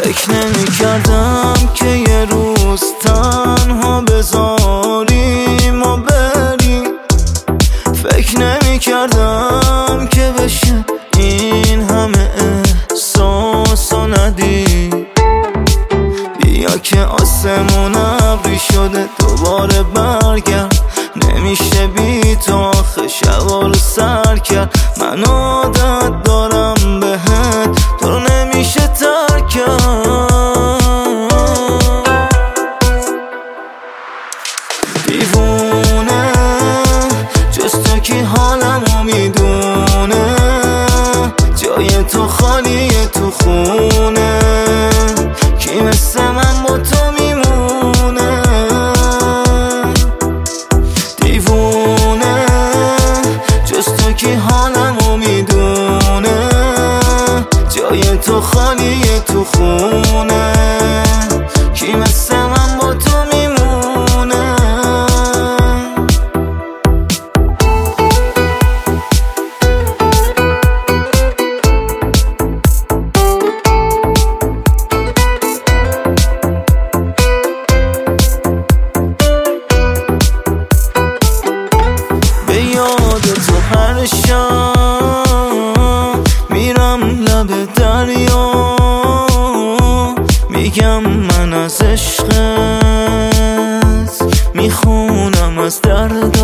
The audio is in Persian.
فکر نمی‌کردم که یه روز تنها بذاریم و بری، فکر نمی‌کردم که بشه این همه احساس و ندی. بیا که آسمون ابری شده دوباره برگرد، نمیشه بی تو آخه شبا رو سر کرد. من عادت دارم بهت، تو رو نمیشه ترک کرد. دیوونه جز تو کی حالمو میدونه، جای تو خالیه تو خونه، کی مثل من با تو میمونه. دیوونه جز تو کی حالمو میدونه، جای تو خالیه تو خونه، کی مثل من با تو میمونه. به یاد تو هر شب میرم لب دریا، میگم من از عشقت، میخونم از درد